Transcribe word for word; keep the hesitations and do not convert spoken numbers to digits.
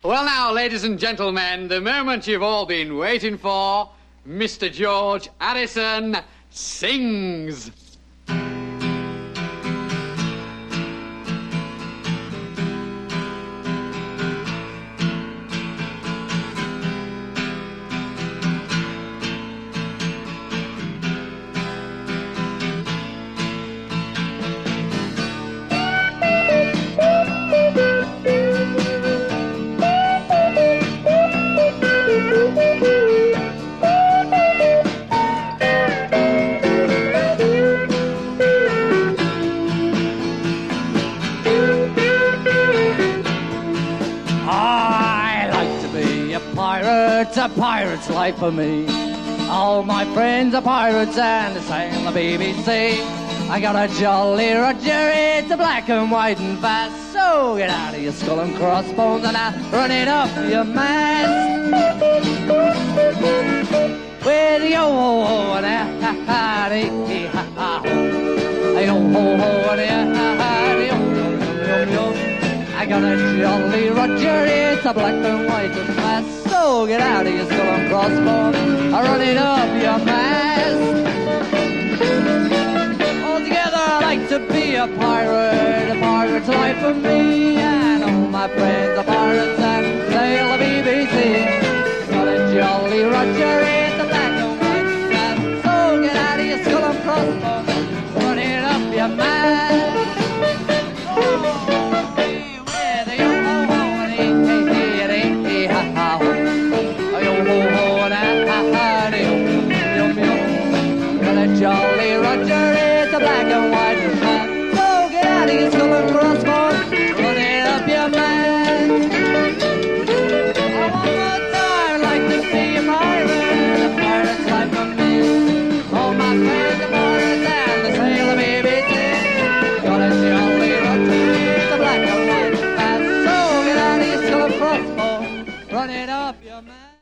Well now, ladies and gentlemen, the moment you've all been waiting for, Mister George Harrison sings. It's a pirate's life for me. All my friends are pirates and they sail the B B C. I got a jolly Roger, it's a black and white and fast. So get out of your skull and crossbones and I'll run it up your mast. With yo ho ho and a ha ha dee ha ha ho. Yo ho ho and a ha ha dee yo yo yo yo. I got a jolly Roger, it's a black and white and fast. So get out of your skull and crossbones, I run it up your mast. Altogether I like to be a pirate, a pirate's life for me. And all my friends are pirates and sail the B B C. Got a jolly Roger, it's a black and white fast. So get out of your skull and crossbones, run it up your mast. Jolly Roger is a black and white and fast. So get out of your skull and crossbones, run it up your mast. One more time, like to be a pirate, a pirate's life for me. All my friends are pirates and they sail the B B C. Got a jolly Roger, it's a black and white and fast. So get out of your skull and crossbones, run it up your mast.